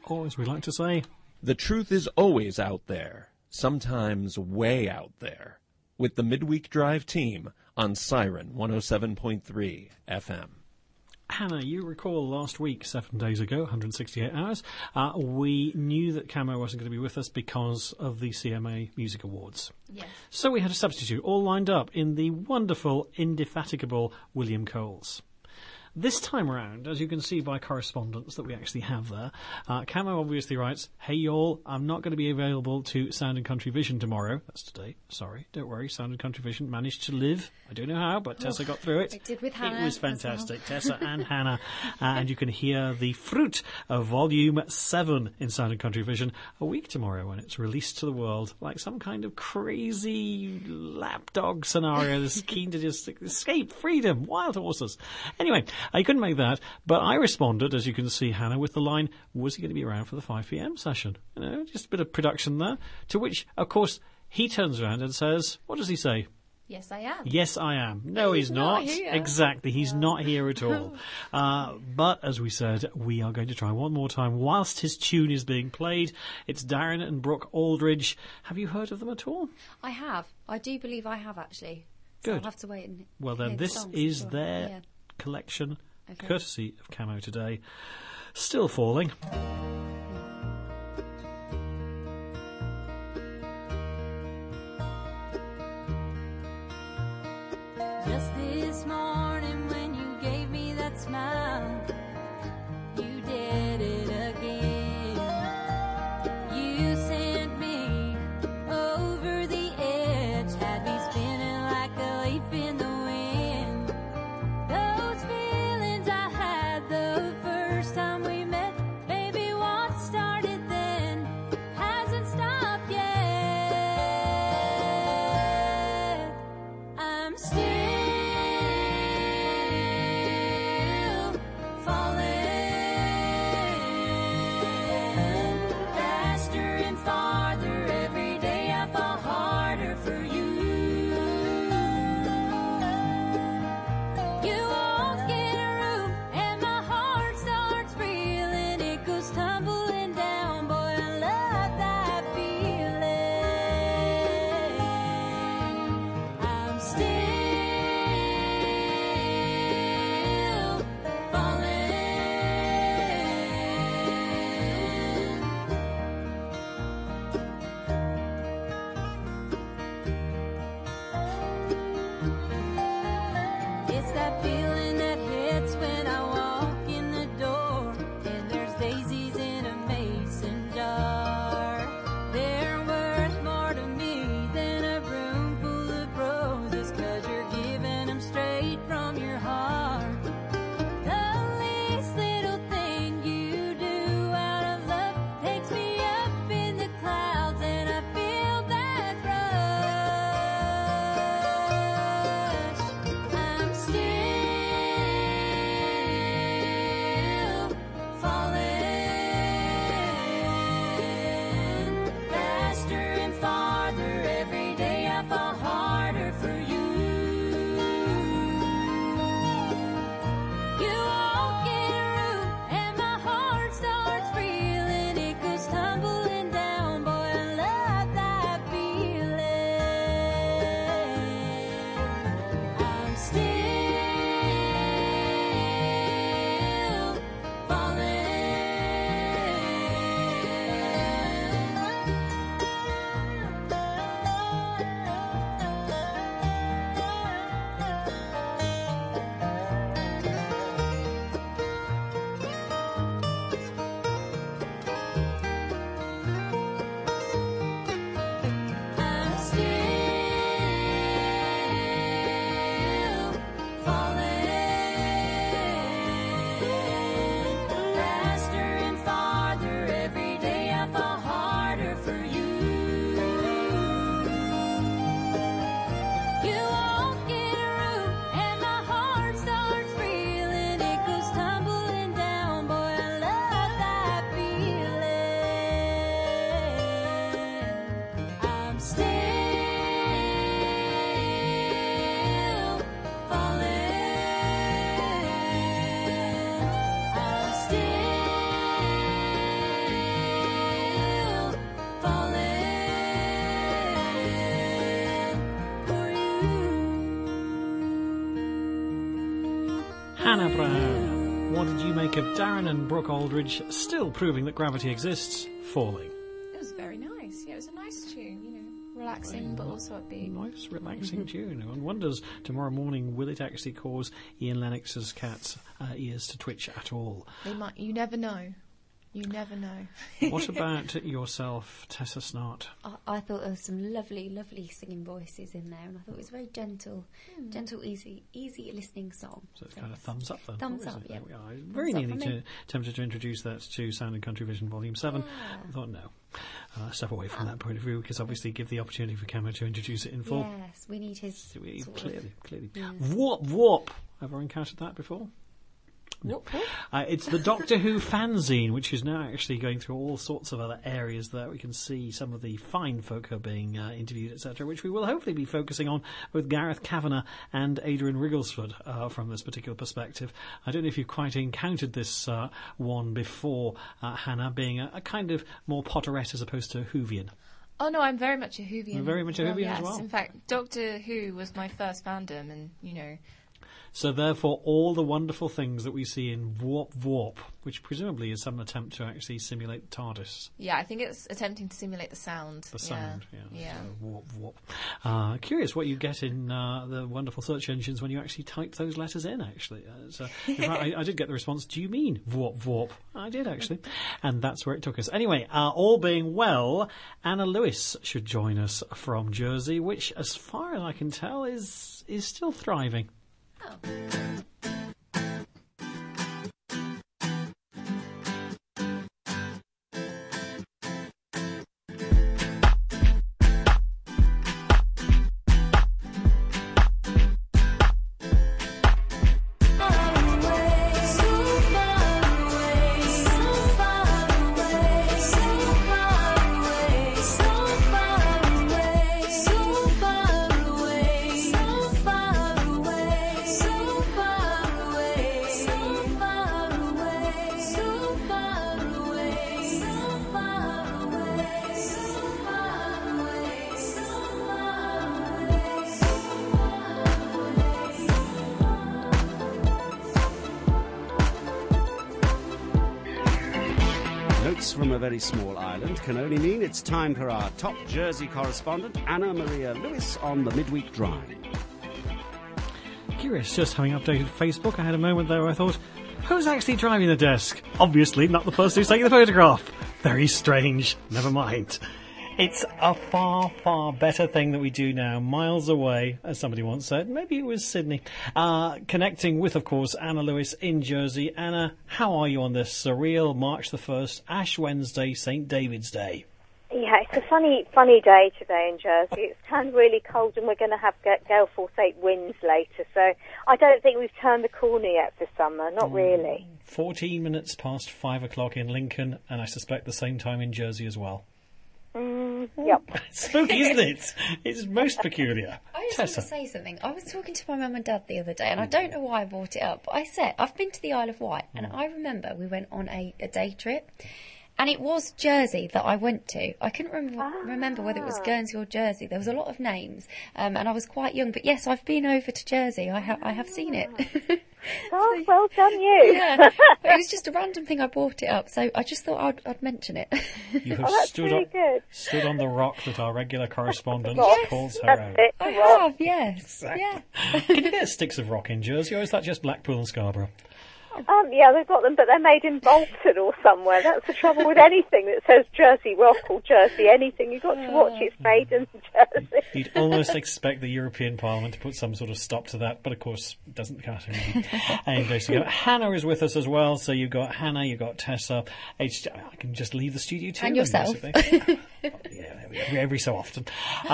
Or, as we like to say, the truth is always out there, sometimes way out there, with the Midweek Drive team on Siren 107.3 FM. Hannah, you recall last week, 7 days ago, 168 hours, we knew that Camo wasn't going to be with us because of the CMA Music Awards. Yes. So we had a substitute all lined up in the wonderful, indefatigable William Coles. This time round, as you can see by correspondence that we actually have there, Camo obviously writes, "Hey y'all, I'm not going to be available to Sound and Country Vision tomorrow." That's today. Sorry, don't worry. Sound and Country Vision managed to live. I don't know how, but Tessa got through it. It did with Hannah. It was fantastic. Well. Tessa and Hannah. And you can hear the fruit of Volume 7 in Sound and Country Vision a week tomorrow when it's released to the world like some kind of crazy lapdog scenario that's keen to just escape, freedom, wild horses. Anyway, I couldn't make that, but I responded, as you can see, Hannah, with the line, was he going to be around for the 5 p.m. session? You know, just a bit of production there. To which, of course, he turns around and says, what does he say? Yes, I am. Yes, I am. No, he's not. Here. Exactly, he's not here at all. But, as we said, we are going to try one more time whilst his tune is being played. It's Darren and Brooke Aldridge. Have you heard of them at all? I have. I do believe I have, actually. So Good. I'll have to wait and well, then, hear this the songs is as well. their collection, Okay. courtesy of Camo today. Still falling. Just this morning when you gave me that smile, you did it again. You sent me over the edge, had me spinning like a leaf in the wind. Those feelings I had the first time we met, baby, why what did you make of Darren and Brooke Aldridge still proving that gravity exists, Falling? It was very nice. Yeah, it was a nice tune, you know, relaxing but also upbeat. Nice, relaxing tune. One wonders tomorrow morning, will it actually cause Ian Lennox's cat's ears to twitch at all? They might. You never know. You never know. What about yourself, Tessa Snart? I thought there was some lovely, lovely singing voices in there, and I thought it was a very gentle, easy listening song. So it's kind of thumbs up then. Thumbs up, There yeah. we are. I was very Thumbs up nearly for me. tempted to introduce that to Sound and Country Vision Volume 7. I thought, no. Step away from that point of view, because obviously give the opportunity for Cameron to introduce it in full. Yes, we need his. Clearly. Yeah. Warp. Ever encountered that before? No. It's the Doctor Who fanzine, which is now actually going through all sorts of other areas that we can see some of the fine folk are being interviewed, etc., which we will hopefully be focusing on with Gareth Kavanagh and Adrian Wrigglesford from this particular perspective. I don't know if you've quite encountered this one before, Hannah, being a kind of more Potterette as opposed to Whovian. Oh no, I'm very much a Whovian. You're very much a Whovian yes. as well? In fact, Doctor Who was my first fandom, and you know. So therefore, all the wonderful things that we see in Warp, which presumably is some attempt to actually simulate the TARDIS. Yeah, I think it's attempting to simulate the sound. The sound, Yeah. So Warp. Curious what you get in the wonderful search engines when you actually type those letters in, actually. So, in fact, I did get the response, do you mean Warp? I did, actually. And that's where it took us. Anyway, all being well, Anna Lewis should join us from Jersey, which, as far as I can tell, is still thriving. Notes from a very small island can only mean it's time for our top Jersey correspondent, Anna Maria Lewis, on the Midweek Drive. Curious, just having updated Facebook, I had a moment there where I thought, who's actually driving the desk? Obviously not the person who's taking the photograph. Very strange. Never mind. It's a far, far better thing that we do now, miles away, as somebody once said. Maybe it was Sydney. Connecting with, of course, Anna Lewis in Jersey. Anna, how are you on this surreal March the 1st, Ash Wednesday, St. David's Day? Yeah, it's a funny day today in Jersey. It's turned really cold and we're going to have gale force 8 winds later. So I don't think we've turned the corner yet for summer, not really. 14 minutes past 5 o'clock in Lincoln, and I suspect the same time in Jersey as well. Yep. Spooky, isn't it? It's most peculiar. I just want to say something. I was talking to my mum and dad the other day, and I don't know why I brought it up, but I said, I've been to the Isle of Wight, and I remember we went on a day trip, and it was Jersey that I went to. I couldn't remember whether it was Guernsey or Jersey. There was a lot of names, and I was quite young, but yes, I've been over to Jersey. I have seen it. Oh, well done you. Yeah, but it was just a random thing. I brought it up, so I just thought I'd mention it. You have that's stood, really good. stood on the rock that our regular correspondent Yes, calls her that's own. it. I Rock. have, yes. Yeah. Can you get sticks of rock in Jersey, or is that just Blackpool and Scarborough? Yeah, they've got them, but they're made in Bolton or somewhere. That's the trouble with anything that says Jersey Rock or Jersey anything. You've got to watch it's made in Jersey. You'd almost expect the European Parliament to put some sort of stop to that, but of course it doesn't cut anyway. So Hannah is with us as well, so you've got Hannah, you've got Tessa. I can just leave the studio too. And then, yourself. basically. Yeah, there we go, every so often.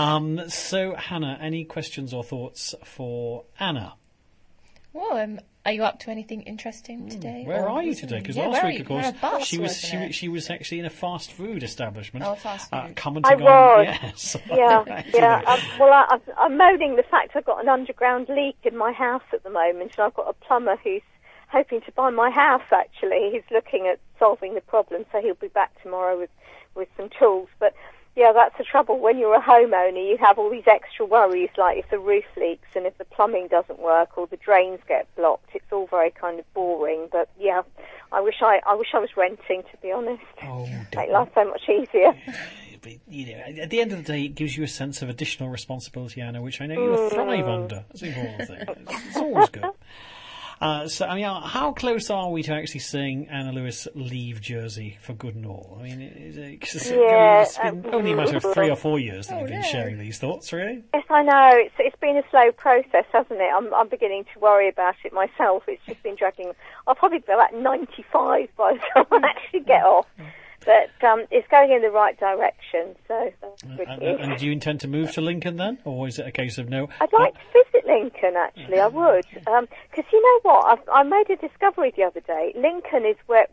So Hannah, any questions or thoughts for Anna? Well, are you up to anything interesting today? Where or are you listening? today? Because Yeah, last where week, are of you? course, Whereabouts, wasn't it? she was actually in a fast food establishment. Oh, fast food. Commenting I on was. yes. Yeah. I'm moaning the fact I've got an underground leak in my house at the moment, and I've got a plumber who's hoping to buy my house, actually. He's looking at solving the problem, so he'll be back tomorrow with some tools. But Yeah, that's the trouble. When you're a homeowner, you have all these extra worries, like if the roof leaks and if the plumbing doesn't work or the drains get blocked. It's all very kind of boring. But yeah, I wish I was renting, to be honest. Oh, Make life so much easier. but, at the end of the day, it gives you a sense of additional responsibility, Anna, which I know you thrive under. That's the important thing. It's always good. So, I mean, how close are we to actually seeing Anna Lewis leave Jersey for good and all? I mean, it's been only a matter of 3 or 4 years that you've been sharing these thoughts, really. Yes, I know. It's been a slow process, hasn't it? I'm beginning to worry about it myself. It's just been dragging. I'll probably be about 95 by the time I actually get off. But it's going in the right direction, so that's good news. And do you intend to move to Lincoln then, or is it a case of no? I'd like to visit Lincoln, actually. I would, because you know what? I made a discovery the other day. Lincoln is where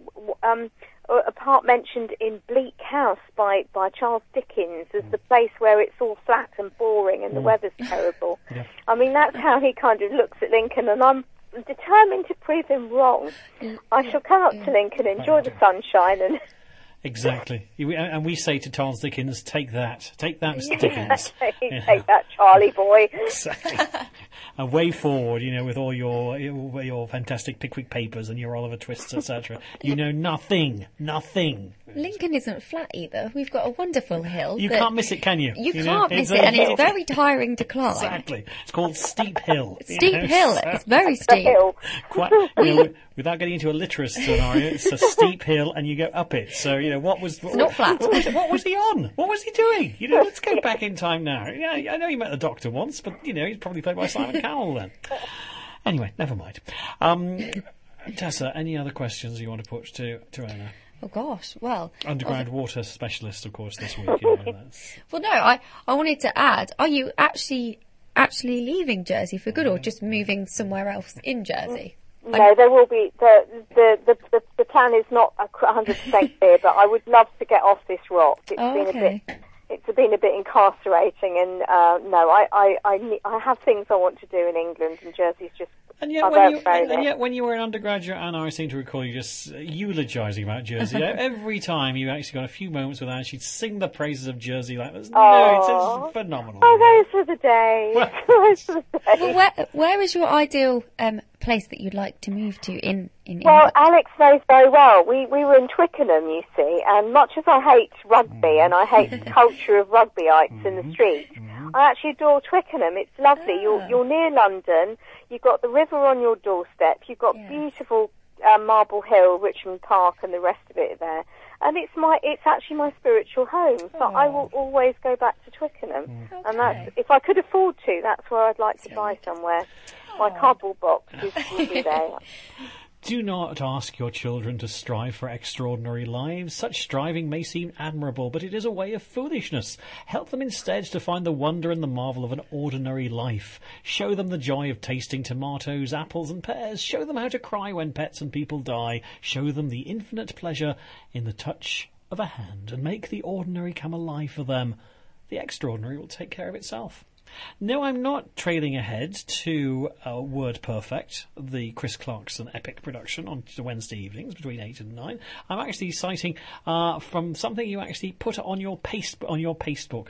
a part mentioned in Bleak House by Charles Dickens as the place where it's all flat and boring and the weather's terrible. Yeah. I mean, that's how he kind of looks at Lincoln, and I'm determined to prove him wrong. I shall come up to Lincoln, enjoy the sunshine, and. Exactly. And we say to Charles Dickens, take that, Mr. Dickens. Take that, Charlie boy. Exactly. And way forward, with all your fantastic Pickwick Papers and your Oliver Twists, etc. You know nothing. Lincoln isn't flat either. We've got a wonderful hill. You can't miss it, can you? You can't miss it, and it's very tiring to climb. Exactly. It's called Steep Hill. Steep Hill. It's very steep. Quite, without getting into a literist scenario, it's a steep hill, and you go up it. So, It's not flat. What was he on? What was he doing? Let's go back in time now. Yeah, I know you met the Doctor once, but he's probably played by Simon Cowell then. Anyway, never mind. Tessa, any other questions you want to put to Anna? Oh gosh, well... Underground water specialist, of course, this week. Well, no, I wanted to add, are you actually leaving Jersey for good or just moving somewhere else in Jersey? No, there will be. The plan is not 100% clear, but I would love to get off this rock. It's been a bit incarcerating, and no, I have things I want to do in England, and Jersey's just. And yet, when you were an undergraduate, Anna, I seem to recall you just eulogising about Jersey. Every time you actually got a few moments with Anna, she'd sing the praises of Jersey like this. No, it's phenomenal. Oh, those were the days. Those were the days. Well, where is your ideal place that you'd like to move to in England? Well, Alex knows very well. We were in Twickenham, you see, and much as I hate rugby and I hate the culture of rugbyites in the street, I actually adore Twickenham. It's lovely. You're near London. You've got the river on your doorstep. You've got beautiful Marble Hill, Richmond Park, and the rest of it there. And it's actually my spiritual home. So I will always go back to Twickenham. And that's, if I could afford to, that's where I'd like to buy somewhere. My cardboard box will be there. Do not ask your children to strive for extraordinary lives. Such striving may seem admirable, but it is a way of foolishness. Help them instead to find the wonder and the marvel of an ordinary life. Show them the joy of tasting tomatoes, apples and pears. Show them how to cry when pets and people die. Show them the infinite pleasure in the touch of a hand, and make the ordinary come alive for them. The extraordinary will take care of itself. No, I'm not trailing ahead to Word Perfect, the Chris Clarkson epic production on Wednesday evenings between 8 and 9. I'm actually citing from something you actually put on your pastebook. On your pastebook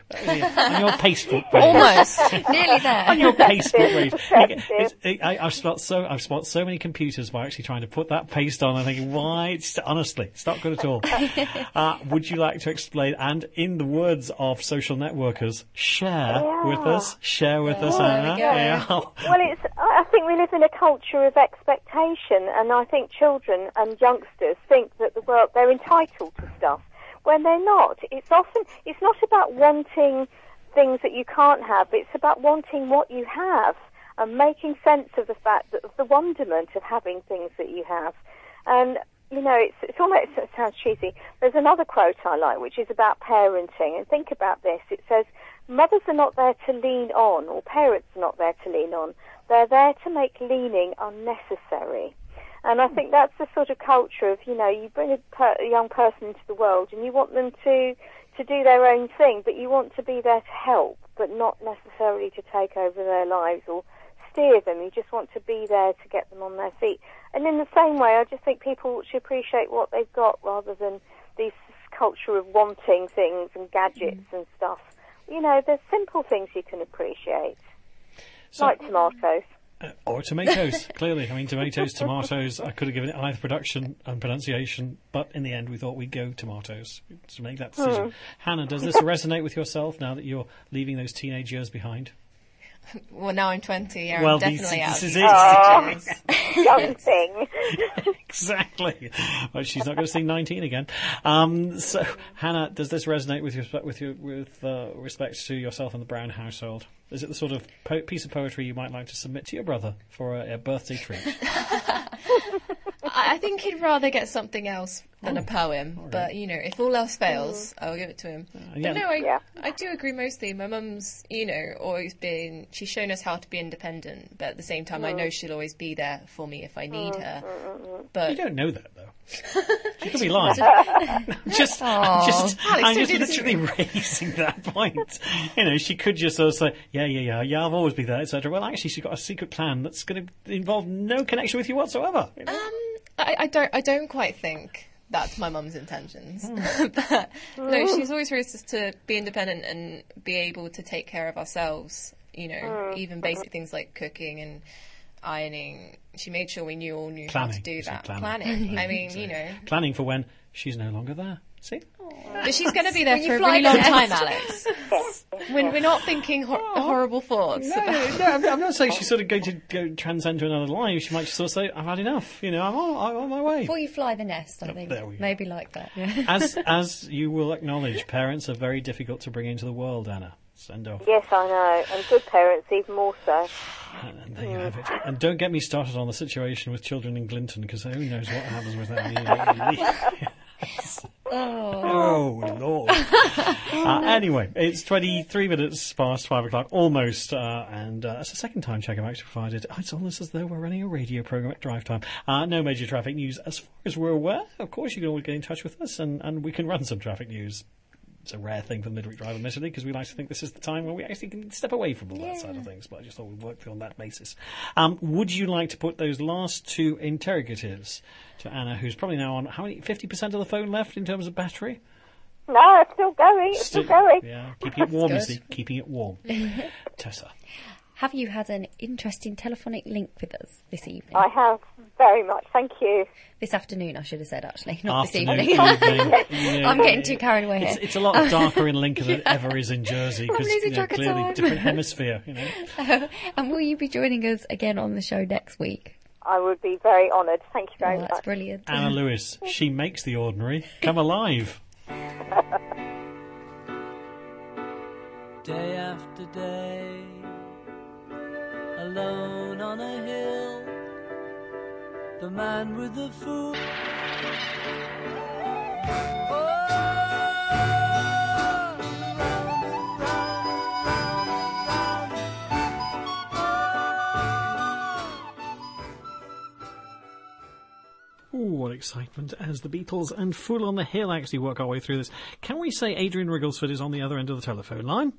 page. Almost. Nearly there. On your pastebook page. I've spot so many computers by actually trying to put that paste on. I'm thinking, why? Honestly, it's not good at all. Would you like to explain? And in the words of social networkers, share with us. Share with us, Anna. Yeah. Well, I think we live in a culture of expectation, and I think children and youngsters think that they're entitled to stuff when they're not. It's not about wanting things that you can't have. It's about wanting what you have and making sense of the fact that of the wonderment of having things that you have. And it's almost, it sounds cheesy. There's another quote I like, which is about parenting. And think about this. It says, mothers are not there to lean on, or parents are not there to lean on. They're there to make leaning unnecessary. And I think that's the sort of culture of, you bring a young person into the world and you want them to do their own thing, but you want to be there to help, but not necessarily to take over their lives or steer them. You just want to be there to get them on their feet. And in the same way, I just think people should appreciate what they've got rather than these culture of wanting things and gadgets and stuff. You know, there's simple things you can appreciate, So- like tomatoes. Or tomatoes, clearly. I mean, tomatoes, I could have given it either production and pronunciation, but in the end we thought we'd go tomatoes to make that decision. Hannah, does this resonate with yourself now that you're leaving those teenage years behind? Well, now I'm 20. Yeah, Well, I'm definitely out. this is of it. these Young thing. Exactly. Well, she's not going to sing 19 again. So, Hannah, does this resonate with respect to yourself and the Brown household? Is it the sort of piece of poetry you might like to submit to your brother for a birthday treat? I think he'd rather get something else than a poem. But, you know, if all else fails, I'll give it to him. Yeah. But no, Yeah. I do agree mostly. My mum's, you know, always been... She's shown us how to be independent. But at the same time, I know she'll always be there for me if I need her. But You don't know that, though. She could be lying. I'm just Alex, don't do this to literally raising that point. You know, she could just sort of say, yeah, I'll always be there, etc. Well, actually, she's got a secret plan that's going to involve no connection with you whatsoever. You know? I don't quite think that's my mum's intentions. But no, she's always raised us to be independent and be able to take care of ourselves. You know, even basic things like cooking and ironing. She made sure we all knew how to Planning. do You said that. planning. I mean, you know. Planning for when she's no longer there. See? But she's going to be there When for you a fly really long the time, nest. Alex. When we're not thinking horrible thoughts. No, I'm not saying she's sort of going to go transcend to another life. She might just sort of say, I've had enough. You know, I'm on my way. Before you fly the nest, I think. there we go. Maybe like that. Yeah. As you will acknowledge, parents are very difficult to bring into the world, Anna. Send off. Yes, I know. And good parents even more so. And there you have it. And don't get me started on the situation with children in Glinton, because who knows what happens with that. Oh, Lord. Anyway, it's 23 minutes past 5 o'clock, almost, and it's the second time check I've actually provided. It's almost as though we're running a radio programme at drive time. No major traffic news as far as we're aware. Of course, you can always get in touch with us, and we can run some traffic news. It's a rare thing for the Midweek Drive, admittedly, because we like to think this is the time when we actually can step away from all that side of things, but I just thought we'd work on that basis. Would you like to put those last two interrogatives to Anna, who's probably now on, how many, 50% of the phone left in terms of battery? No, it's still going. It's still going. Yeah, keeping it warm, you good. see, keeping it warm. Tessa. Have you had an interesting telephonic link with us this evening? I have very much. Thank you. This afternoon, I should have said, actually, not Afternoon, this evening. evening. Yeah, I'm getting too carried away here. It's a lot darker in Lincoln than it ever is in Jersey, because losing track of clearly time. different hemisphere, you know. And will you be joining us again on the show next week? I would be very honoured. Thank you very Oh, that's much. brilliant. Anna Lewis, she makes the ordinary come alive. Day after day, alone on a hill, the man with the fool. Ooh, what excitement as the Beatles and Fool on the Hill actually work our way through this. Can we say Adrian Wrigglesford is on the other end of the telephone line?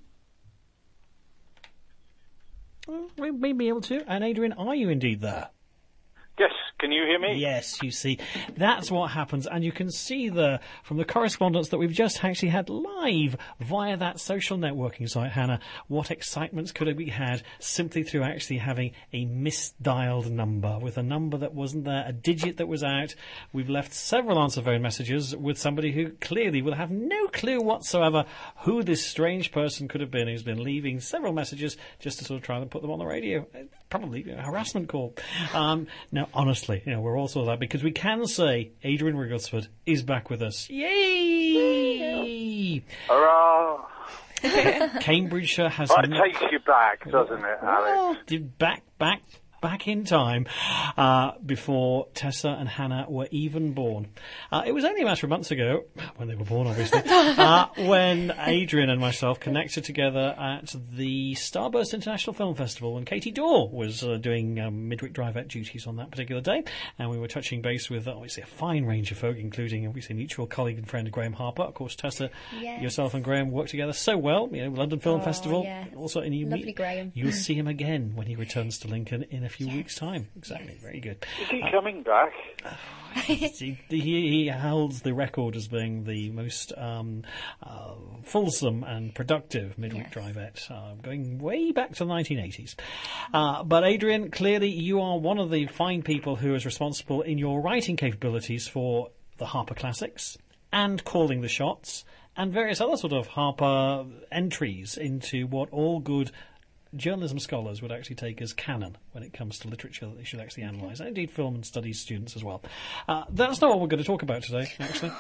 We may be able to. And Adrian, are you indeed there? Yes, can you hear me? Yes, you see, that's what happens, and you can see there from the correspondence that we've just actually had live via that social networking site, Hannah, what excitements could have been had simply through actually having a misdialed number, with a number that wasn't there, a digit that was out. We've left several answer phone messages with somebody who clearly will have no clue whatsoever who this strange person could have been, who's been leaving several messages just to sort of try and put them on the radio. Probably a harassment call. Now, honestly, we're all sort of that, because we can say Adrian Wrigglesford is back with us. Yay! Hurrah! Cambridgeshire has... Well, it takes you back, doesn't it, Alex? Back in time before Tessa and Hannah were even born. It was only a matter of months ago, when they were born obviously, when Adrian and myself connected together at the Starburst International Film Festival, when Katie Dorr was doing midweek drive-out duties on that particular day, and we were touching base with obviously a fine range of folk, including obviously mutual colleague and friend Graham Harper. Of course, Tessa, yourself and Graham worked together so well, London Film Festival. Yeah. Also, and Lovely Graham. You'll see him again when he returns to Lincoln in a few weeks' time. Exactly. Very good. Is he coming back? He holds the record as being the most fulsome and productive midweek drivette, going way back to the 1980s. But Adrian, clearly you are one of the fine people who is responsible in your writing capabilities for the Harper Classics and calling the shots and various other sort of Harper entries into what all good journalism scholars would actually take as canon when it comes to literature that they should actually analyse, and indeed film and studies students as well. That's not what we're going to talk about today, actually.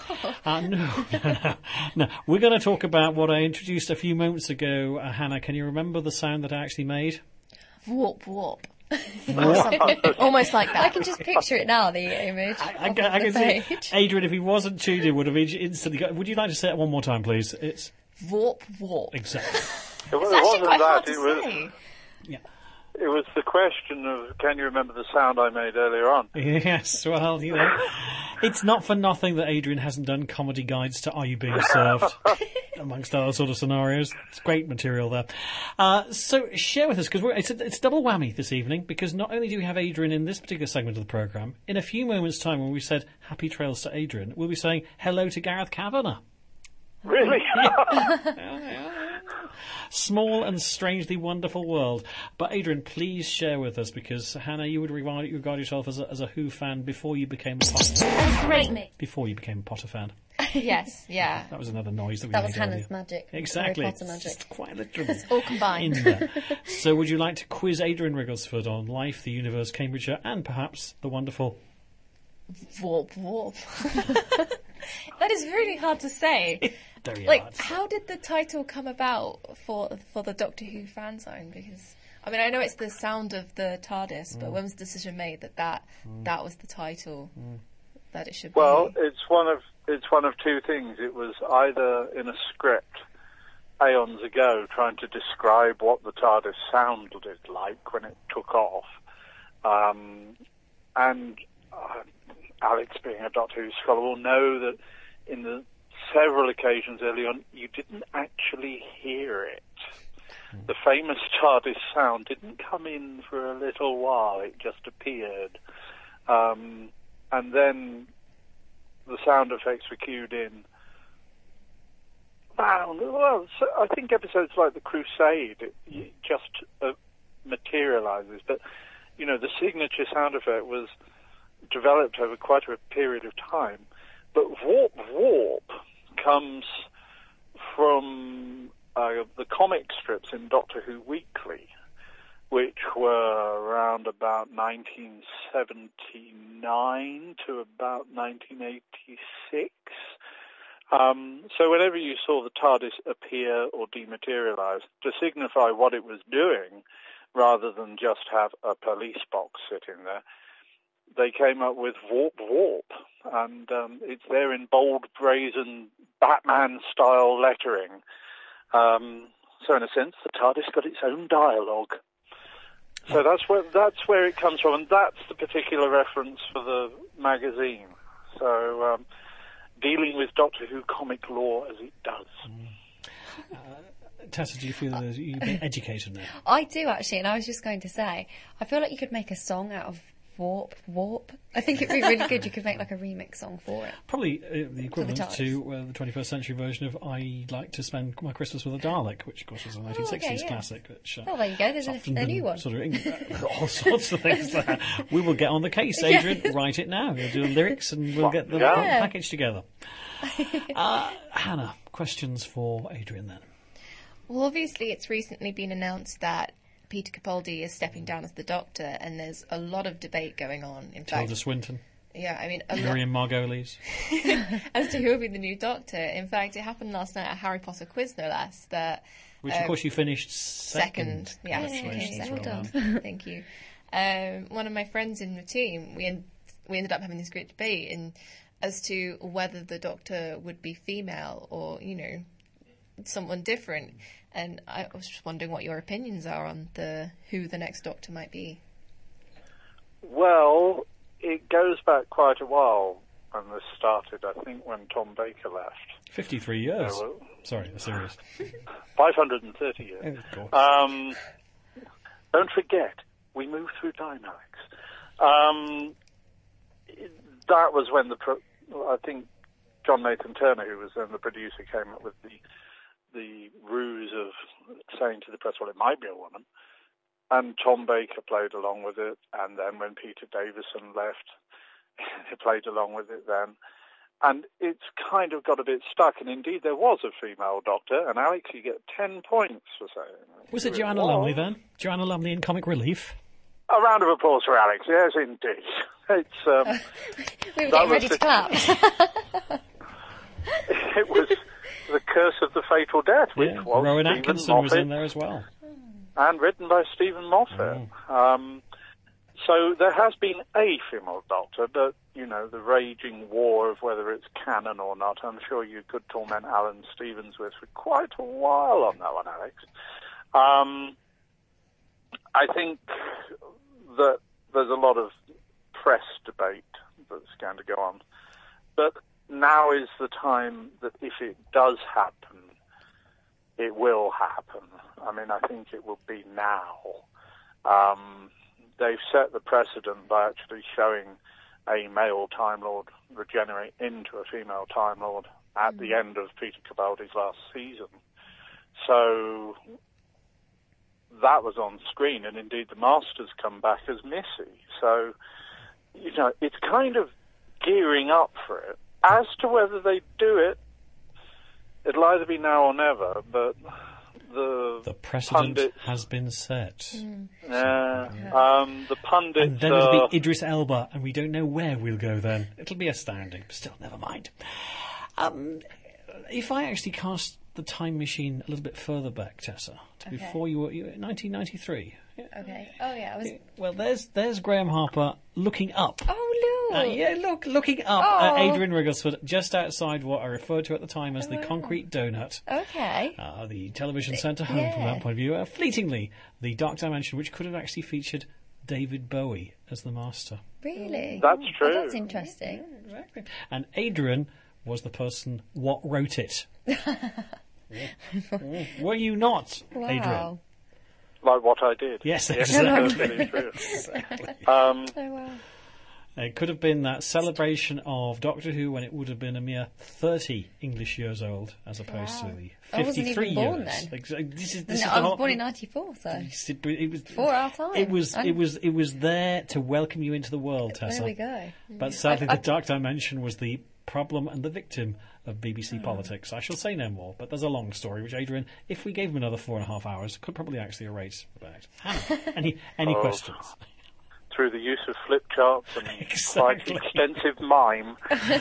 No. We're going to talk about what I introduced a few moments ago. Hannah, can you remember the sound that I actually made? Warp, warp. Almost like that. I can just picture it now, the image. I can see Adrian, if he wasn't tuned in, would have instantly got... Would you like to say it one more time, please? It's... Warp, warp. Exactly. It wasn't that. It was the question of, can you remember the sound I made earlier on? Yes, well, you know, it's not for nothing that Adrian hasn't done comedy guides to Are You Being Served, amongst other sort of scenarios. It's great material there. So share with us, because it's double whammy this evening, because not only do we have Adrian in this particular segment of the programme, in a few moments' time when we said happy trails to Adrian, we'll be saying hello to Gareth Kavanagh. Really? Small and strangely wonderful world. But Adrian, please share with us, because Hannah, you would regard yourself as a Who fan before you became a Potter fan. Yes, yeah. That was another noise that we That made was Hannah's earlier. magic. Exactly. Harry Potter magic. Just quite literally. It's all combined. In there. So would you like to quiz Adrian Wrigglesford on life, the universe, Cambridgeshire, and perhaps the wonderful... Warp, warp. That is really hard to say. Very Like, hard. how did the title come about for the Doctor Who fan zone? Because, I mean, I know it's the sound of the TARDIS, but when was the decision made that was the title that it should Well, be? it's one of two things. It was either in a script aeons ago trying to describe what the TARDIS sounded like when it took off, and Alex, being a Doctor Who scholar, will know that in the several occasions early on, you didn't actually hear it. The famous TARDIS sound didn't come in for a little while, it just appeared. And then the sound effects were cued in. Well, so I think episodes like The Crusade, it just materializes. But, you know, the signature sound effect was developed over quite a period of time. But Warp Warp comes from the comic strips in Doctor Who Weekly, which were around about 1979 to about 1986. So whenever you saw the TARDIS appear or dematerialize, to signify what it was doing, rather than just have a police box sitting there, they came up with Warp Warp, and it's there in bold, brazen, Batman-style lettering. So in a sense, the TARDIS got its own dialogue. So that's where it comes from, and that's the particular reference for the magazine. So dealing with Doctor Who comic lore as it does. Tessa, do you feel that you've been educated now? I do, actually, and I was just going to say, I feel like you could make a song out of Warp Warp. I think it'd be really good. You could make like a remix song for it. Probably the equivalent TARDIS. to the 21st century version of I Like to Spend My Christmas with a Dalek, which of course was a 1960s classic. Which, Oh, there you go. There's it's a often new been one. Sort of all sorts of things there. We will get on the case, Adrian. Write it now. We'll do the lyrics and we'll get the package together. Hannah, questions for Adrian then? Well, obviously, it's recently been announced that Peter Capaldi is stepping down as the Doctor, and there's a lot of debate going on. In Tilda fact, Swinton, yeah, I mean, Miriam Margolyes. as to who will be the new Doctor. In fact, it happened last night at Harry Potter quiz, no less. That Which, of course, you finished second. Yeah, Congratulations, well well done. Thank you. One of my friends in the team, we ended up having this great debate as to whether the Doctor would be female or, you know, someone different. And I was just wondering what your opinions are on who the next Doctor might be. Well, it goes back quite a while when this started, I think, when Tom Baker left. 53 years. Sorry, the series. 530 years. Of course. Don't forget, we move through time, Alex. That was when I think John Nathan Turner, who was then the producer, came up with the ruse of saying to the press, well, it might be a woman. And Tom Baker played along with it, and then when Peter Davison left, he played along with it then. And it's kind of got a bit stuck, and indeed there was a female Doctor, and Alex, you get 10 points for saying that. Was it Joanna Lumley then? Joanna Lumley in Comic Relief? A round of applause for Alex, yes indeed. It's, we were getting ready to clap. It was The Curse of the Fatal Death, which was Rowan Stephen Atkinson Moffat, was in there as well. and written by Stephen Moffat. So there has been a female Doctor, but, you know, the raging war of whether it's canon or not, I'm sure you could torment Alan Stevens with for quite a while on that one, Alex. I think that there's a lot of press debate that's going to go on. But now is the time that if it does happen, it will happen. I mean, I think it will be now. They've set the precedent by actually showing a male Time Lord regenerate into a female Time Lord at the end of Peter Capaldi's last season. So that was on screen, and indeed the Master's come back as Missy. So, you know, it's kind of gearing up for it. As to whether they do it, it'll either be now or never, but the precedent pundits has been set. The pundits... And then it'll be Idris Elba, and we don't know where we'll go then. It'll be astounding, but still, never mind. If I actually cast the time machine a little bit further back, Tessa, to before you were 1993. Okay. Oh, yeah. Well, there's Graham Harper looking up. Oh, look. Looking up at Adrian Wrigglesford, just outside what I referred to at the time as the Concrete Donut. Okay. The television centre home from that point of view. Fleetingly, the Dark Dimension, which could have actually featured David Bowie as the Master. Really? That's true. Oh, that's interesting. Yeah, exactly. And Adrian was the person what wrote it. Were you not, Adrian? Like what I did. Yes, exactly. Exactly. Oh, wow. It could have been that celebration of Doctor Who when it would have been a mere 30 English years old, as opposed to the 53 I wasn't even born years. then. I was born in 94, so it was before our time. It was there to welcome you into the world, Tessa. There we go. But sadly, the Dark Dimension was the problem and the victim of BBC politics. I shall say no more, but there's a long story which Adrian, if we gave him another 4.5 hours, could probably actually erase about. Hannah, any questions? Through the use of flip charts and quite extensive mime.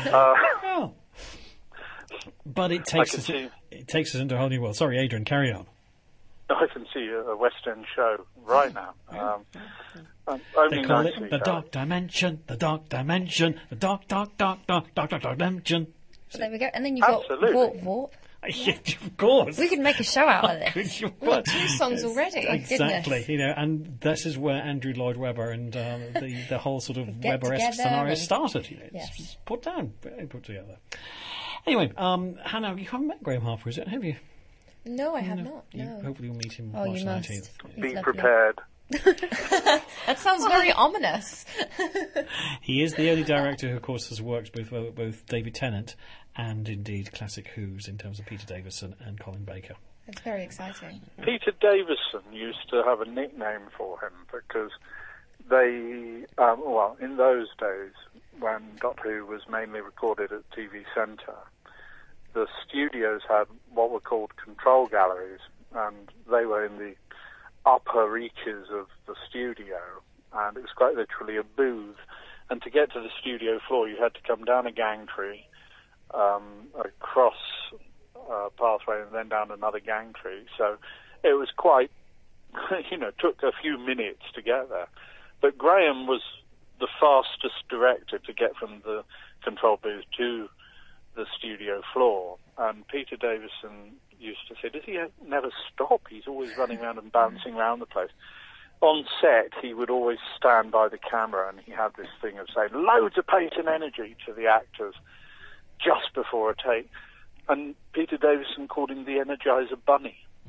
But it takes us into a whole new world. Sorry, Adrian, carry on. I can see a West End show right now. They call it the Dark Dimension, the Dark Dimension, the Dark Dimension. So there we go. And then you've got Warp Warp. Yeah, of course. We could make a show out of this. We've got 2 songs already. Exactly. You know, and this is where Andrew Lloyd Webber and the whole sort of Webber-esque scenario started. You know, it's put together. Anyway, Hannah, you haven't met Graham Harper, is it? Have you? No, I have not. No. Hopefully you'll meet him Oh, March you 19th. must. Be prepared. That sounds very ominous. He is the only director who, of course, has worked with both David Tennant and, indeed, classic Who's in terms of Peter Davison and Colin Baker. It's very exciting. Peter Davison used to have a nickname for him because they, in those days when Doctor Who was mainly recorded at TV Centre, the studios had what were called control galleries, and they were in the upper reaches of the studio, and it was quite literally a booth. And to get to the studio floor, you had to come down a gangtree, across a pathway, and then down another gangtree. So it was quite, took a few minutes to get there. But Graham was the fastest director to get from the control booth to the studio floor. And Peter Davison used to say, does he never stop? He's always running around and bouncing around the place. On set, he would always stand by the camera, and he had this thing of saying loads of pace and energy to the actors just before a take. And Peter Davison called him the Energizer Bunny.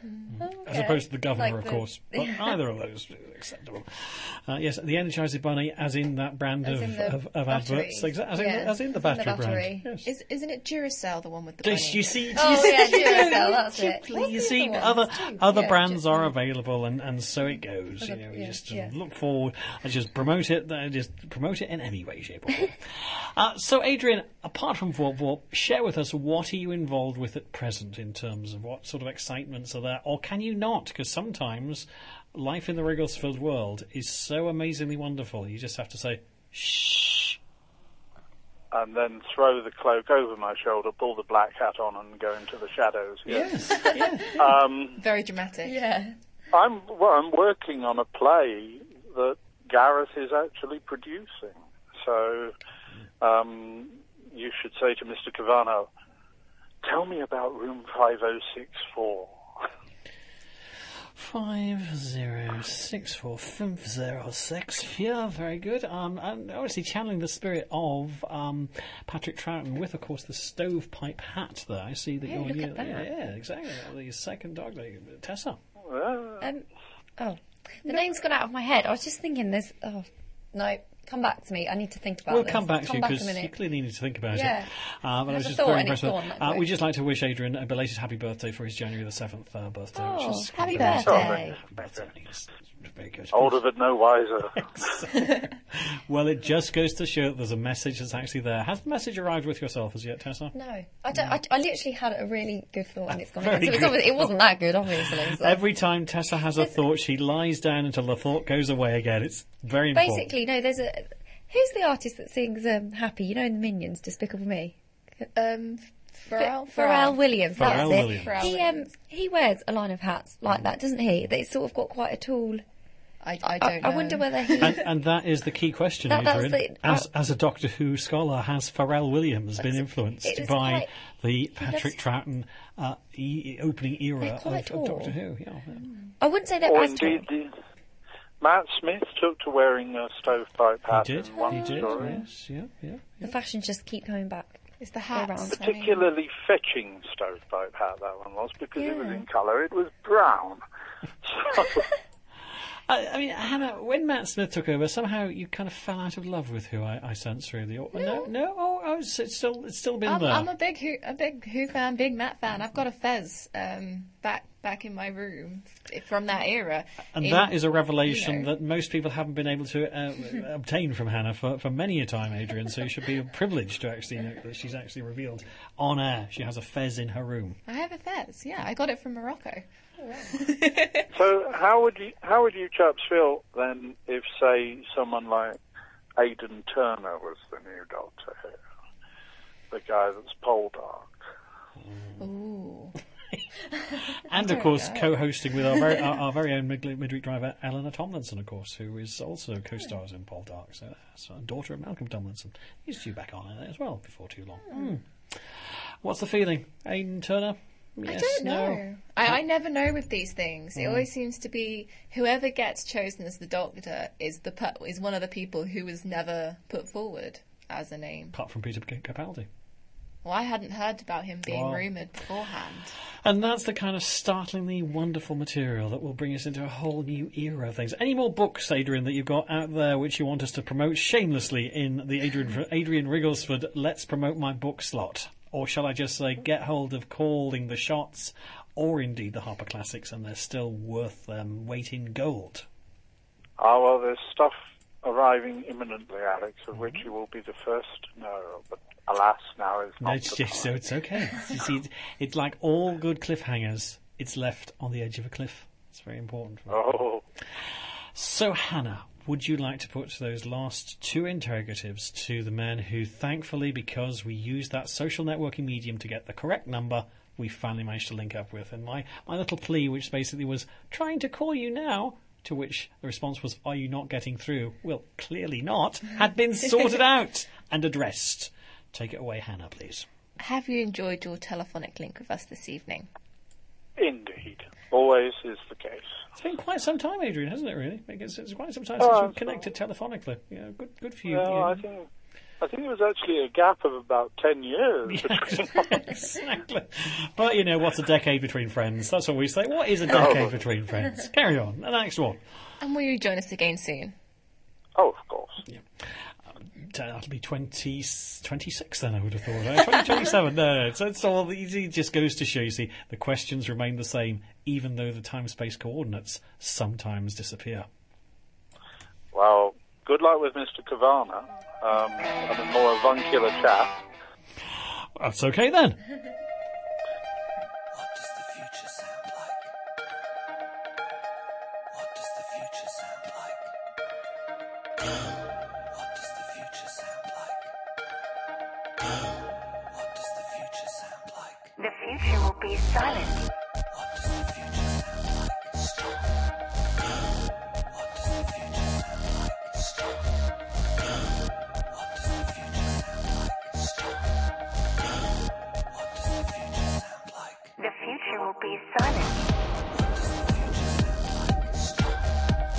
As opposed to the governor, Like of the- course. But either of those is acceptable. Yes, the Energizer Bunny, as in that brand As of, in the of battery. adverts. As in, Yeah, as in the as in the battery battery. brand. Yes. Isn't it Duracell the one with the bunny? You see, Oh, yeah, Duracell, that's it. You What's the see, other one? other Yeah, brands just- are available, and so it goes. You know, you just look forward and just promote it. Just promote it in any way, shape, or form. So, Adrian, apart from Vorp Vorp, share with us what are you involved with at present in terms of what sort of excitements are there, or can you not? Because sometimes life in the Wrigglesford world is so amazingly wonderful. You just have to say, shh. And then throw the cloak over my shoulder, pull the black hat on, and go into the shadows. Yes. Very dramatic. Yeah. I'm working on a play that Gareth is actually producing. So you should say to Mr. Cavano, tell me about room 5064. 5064 Yeah, very good. And obviously channeling the spirit of Patrick Troughton with, of course, the stovepipe hat there. I see that Hey, you're... look at that. Yeah, exactly. The second dog, Tessa. The name's gone out of my head. I was just thinking there's... Oh, no. Come back to me. I need to think about We'll this. come back to you a because you minute. clearly need to think about Yeah. it. But I was Never just thought, very and it's impressed with gone that quick. We'd just like to wish Adrian a belated happy birthday for his January the 7th birthday. Oh, which is happy very nice. birthday. Happy birthday. Yes, very good. Older but no wiser. Well, it just goes to show that there's a message that's actually there. Has the message arrived with yourself as yet, Tessa? No. I don't. I literally had a really good thought and it's gone Very again. So good. it wasn't that good, obviously. So. Every time Tessa has a thought, she lies down until the thought goes away again. It's very important. Basically, no, there's a... Who's the artist that sings Happy? You know, in the Minions, Despicable Me? Pharrell Williams, that's Pharrell it. Williams. He wears a line of hats like that, doesn't he? That it's sort of got quite a tall... I don't know. I wonder whether he... And that is the key question, That's Adrian. As a Doctor Who scholar, has Pharrell Williams been influenced it's by quite- the Patrick Troughton opening era of quite tall. Doctor Who? Yeah. I wouldn't say they're Or as tall. indeed, Matt Smith took to wearing a stovepipe hat He did. in one He did. story. Yes. Yeah. The fashions just keep coming back. It's the Around. hats. Particularly fetching stovepipe hat, that one was, because it was Yeah. in colour. It was brown. So, I mean, Hannah, when Matt Smith took over, somehow you kind of fell out of love with Who. I sense really. No. Oh, it's still been there. I'm a big Who fan, big Matt fan. I've got a fez back in my room from that era. And that is a revelation that most people haven't been able to obtain from Hannah for many a time, Adrian. So you should be privileged to actually know that she's actually revealed on air she has a fez in her room. I have a fez. Yeah, I got it from Morocco. so how would you chaps feel then if, say, someone like Aidan Turner was the new Doctor Who, the guy that's Poldark? Ooh. And of course, co-hosting with our very own midweek driver Eleanor Tomlinson, of course, who is also co-stars in Poldark. So that's a daughter of Malcolm Tomlinson. He's due back on it as well before too long. What's the feeling, Aidan Turner? Yes, I don't know. no? I never know with these things. It always seems to be whoever gets chosen as the Doctor is one of the people who was never put forward as a name. Apart from Peter Capaldi. Well, I hadn't heard about him being rumoured beforehand. And that's the kind of startlingly wonderful material that will bring us into a whole new era of things. Any more books, Adrian, that you've got out there which you want us to promote shamelessly in the Adrian Wrigglesford Let's Promote My Book slot? Or shall I just say, get hold of Calling the Shots, or indeed the Harper Classics, and they're still worth weight in gold? Oh, well, there's stuff arriving imminently, Alex, of which you will be the first to know. But alas, now is not the time. So it's okay. You see, it's like all good cliffhangers. It's left on the edge of a cliff. It's very important. Oh. So, Hannah, would you like to put those last two interrogatives to the men who, thankfully, because we used that social networking medium to get the correct number, we finally managed to link up with? And my little plea, which basically was trying to call you now, to which the response was, are you not getting through? Well, clearly not, had been sorted out and addressed. Take it away, Hannah, please. Have you enjoyed your telephonic link with us this evening? Indeed. Always is the case. It's been quite some time, Adrian, hasn't it, really? It's quite some time since we've connected telephonically. Yeah, good for you. Well, Yeah. I think I think it was actually a gap of about 10 years between Exactly. But, what's a decade between friends? That's what we say. What is a decade between friends? Carry on. The next one. And will you join us again soon? Oh, of course. Yeah. That'll be 26 then, I would have thought. 2027. No. It's all easy. It just goes to show, you see, the questions remain the same, even though the time-space coordinates sometimes disappear. Well, good luck with Mr. Kavanagh. I'm a more avuncular chap. That's okay then. What does the future sound like? What does the future sound like? What does the future sound like? What does the future sound like? The future will be silent.